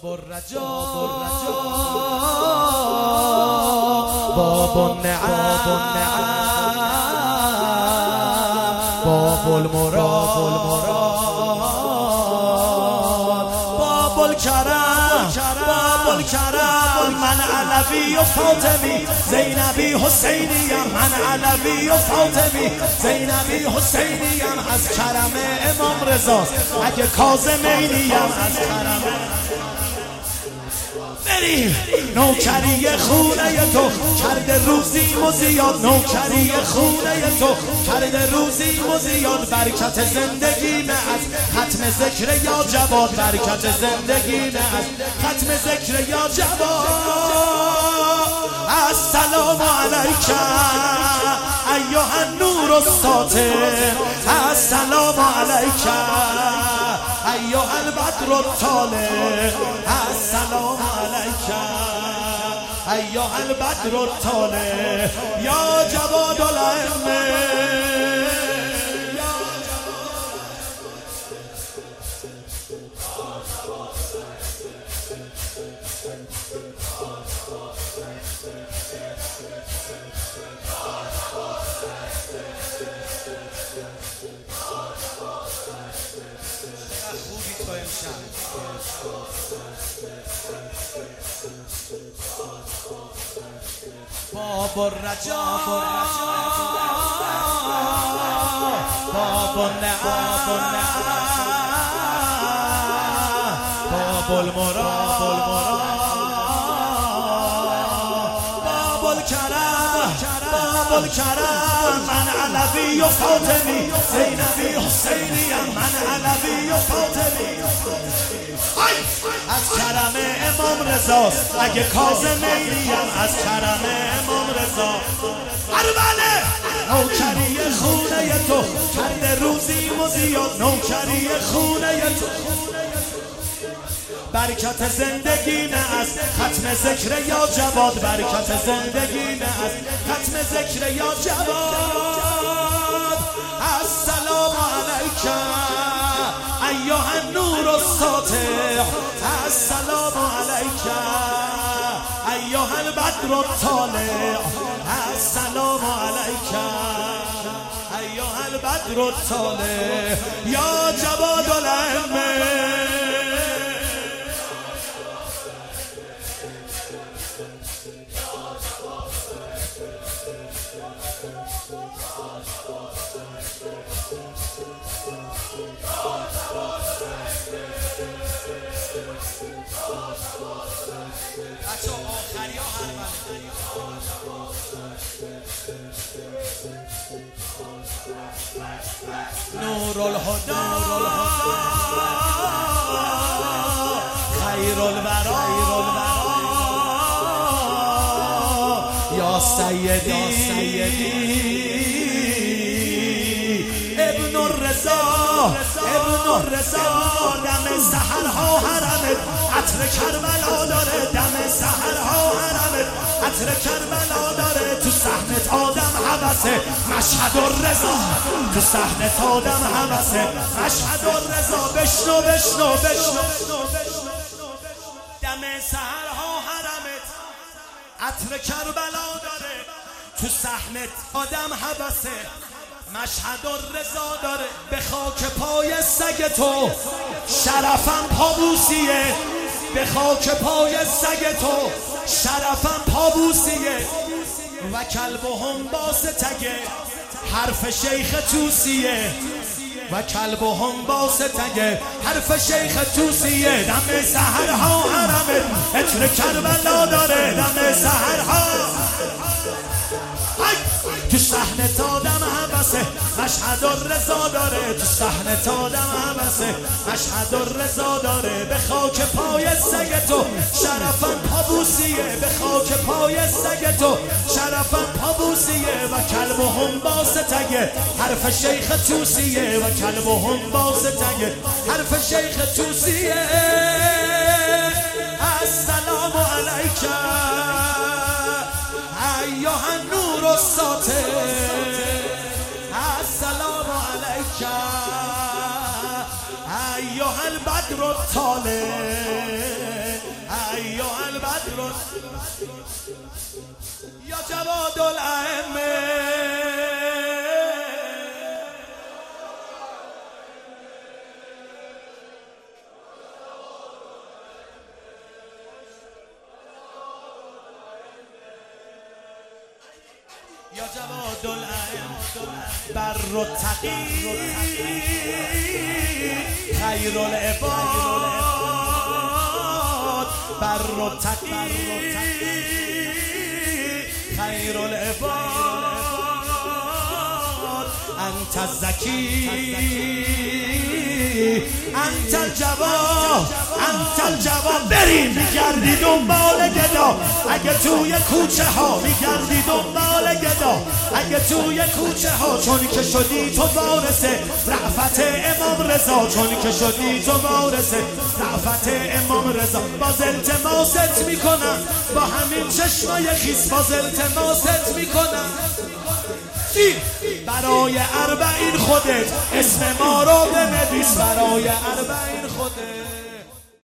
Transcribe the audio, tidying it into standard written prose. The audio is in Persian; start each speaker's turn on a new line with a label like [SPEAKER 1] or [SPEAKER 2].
[SPEAKER 1] باب الرجا باب النعم باب المراد باب الكرم باب الكرم من علوی و فاطمی زینبی حسینیم من علوی و فاطمی زینبی حسینیم از کرم امام رضا اگه کاظمینیم از کرم بریم نوکری خونه تو کرده روزیم و زیاد نوکری خونه تو کرده روزیم و زیاد برکت زندگی نه از ختم ذکر یا جواد برکت زندگی نه از ختم ذکر یا جواد السلام علیک ایها النور الساطع السلام علیک ایها البدر الطالع السلام علیک ایها البدر الطالع یا جواد الائمه خوبی تو امشب باب الرجا باب النعم باب المراد باب الكرم باب الكرم من علوی و فاطمی زینبی حسینیم من علوی و فاطمی از کرم امام رضا اگه کاظمینیم از کرم امام رضا بله نوکری خونه تو کرده روزیم و زیاد نوکری خونه تو برکت زندگی نه از ختم ذکر یا جواد برکت زندگی نه از ختم ذکر یا جواد السلام علیک ایها النور الساطع السلام علیک ایها البدر الطالع السلام علیک ایها البدر الطالع یا جواد الائمه نور الهدى خیر الورا یا سیدی ابن الرضا دم سحرها حرمت عطر کربلا داره دم سحرها حرمت عطر کربلا داره تو صحنت آدم حوثه مشهد الرضا تو صحنت آدم حوثه مشهد الرضا بشنو دم سحرها حرمت عطر کربلا داره تو صحنت آدم حوثه مشهد الرضا داره به خاک پای سگ تو شرفم پابوسیه به خاک پای سگ تو شرفم پابوسیه و کلبهم باستگه حرف شیخ توسیه و کلبهم باستگه حرف شیخ توسیه دم سحرها حرمه عطر کربلا داره دم سحرها تو صحنت آدم حوثه مشهد الرضا داره تو صحنت آدم حوثه مشهد الرضا داره به خاک پای سگ تو شرفم پابوسیه به خاک پای سگ تو شرفم پابوسیه و کلبهم باستگه حرف شیخ توسیه و کلبهم باستگه حرف شیخ توسیه السلام علیک ایها النور الساطع السلام علیک ایها البدر الطالع یا جواد الائمه یا جواد الائمه بر و تقی خیر العباد بر و تقی خیر العباد انت الزکی انت الجواد بریم میگردی دنبال گدا اگه توی کوچه ها میگردی دنبال گدا اگه توی کوچه ها چون که شدی تو وارث رأفت امام رضا چون که شدی تو وارث رأفت امام رضا باز التماست میکنم با همین چشمای خیس باز التماست میکنم برای اربعین خودت اسم ما رو بنویس برای اربعین خودت